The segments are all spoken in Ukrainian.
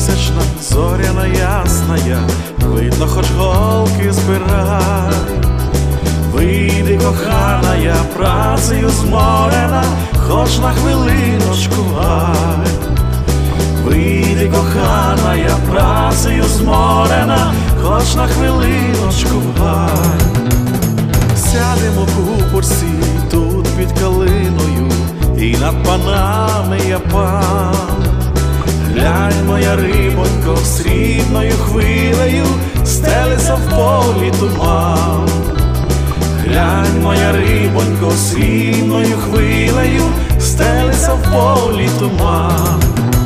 місячна, зоряна ясная, видно, хоч голки збирай. Вийди, коханая, працею зморена, хоч на хвилиночку гай. Вийди, коханая, працею зморена, хоч на хвилиночку гай. Сядемо купорсі тут під калиною, і над панами я пан. Глянь, моя рибонько, срібною хвилею стелиться в полі туман. Глянь, моя рибонько, срібною хвилею стелиться в полі туман.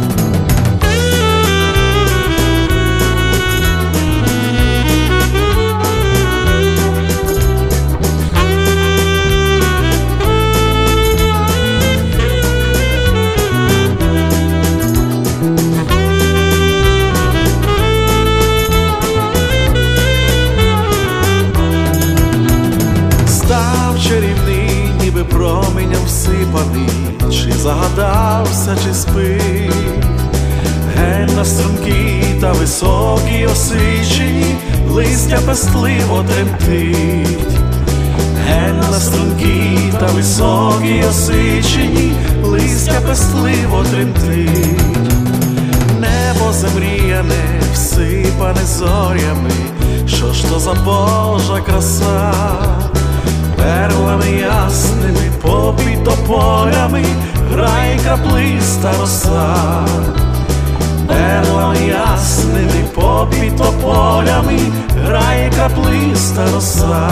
Чарівний, ніби променем всипаний, чи загадався, чи спить. Ген на струнки та високі осичені, листя пестливо тремтить. Ген на струнки та високі осичені, листя пестливо тремтить. Небо замріяне, всипане зорями, що ж то за Божа краса? Перлами ясними попід тополями грає краплиста роса. Перлами ясними попід тополями грає краплиста роса.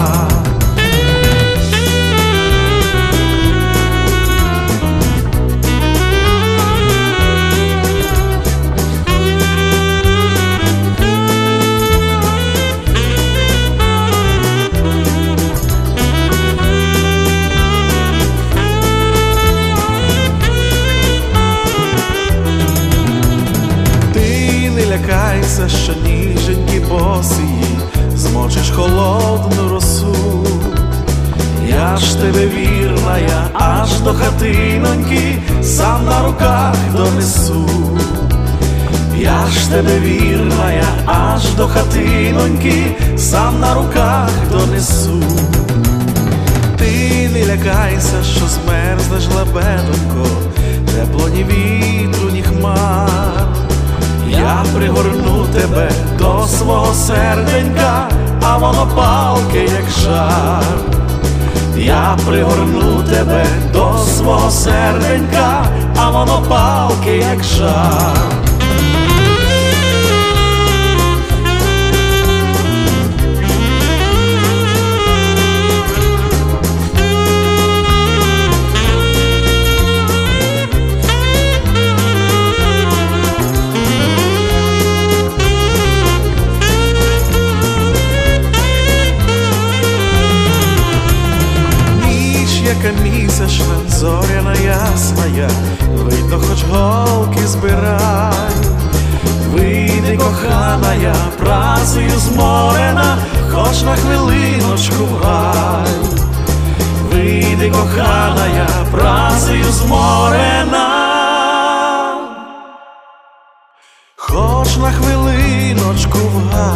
Лякайся, що ніженькі босії змочиш холодну росу. Я ж тебе вірна, я аж до хатиноньки сам на руках донесу. Я ж тебе вірна, я аж до хатиноньки сам на руках донесу. Ти не лякайся, що змерзнеш, лебедонько, тепло ні вітру, ні хмар. Я пригорну тебе до свого серденька, а воно палке, як жар. Я пригорну тебе до свого серденька, а воно палке, як жар. Яка місячна, зоряна ясная, видно, хоч голки збирай. Вийди, коханая, працею зморена, хоч на хвилиночку в гай. Вийди, коханая, працею зморена, хоч на хвилиночку в гай.